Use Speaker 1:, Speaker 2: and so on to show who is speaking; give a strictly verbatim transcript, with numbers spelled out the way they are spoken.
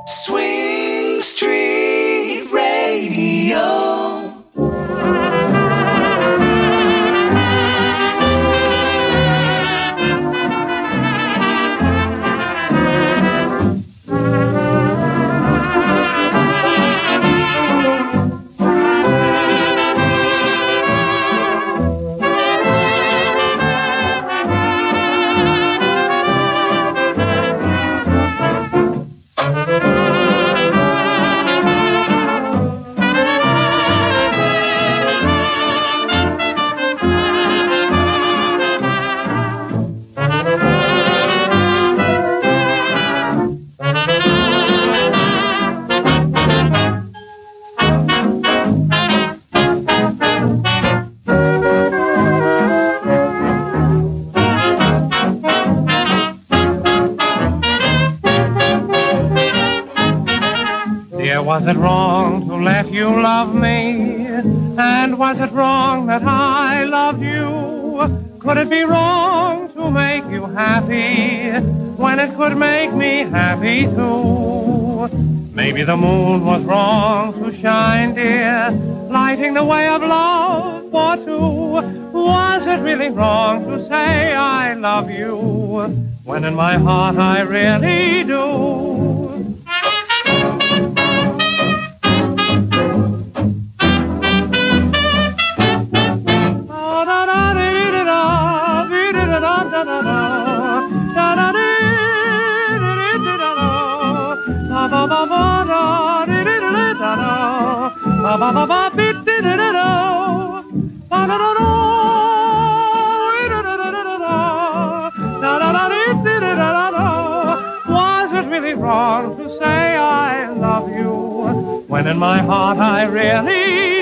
Speaker 1: Swing Street Radio.
Speaker 2: Was it wrong to let you love me? And was it wrong that I loved you? Could it be wrong to make you happy when it could make me happy too? Maybe the moon was wrong to shine, dear, lighting the way of love for two. Was it really wrong to say I love you when in my heart I really do? Was it really wrong to say I love you when in my heart I really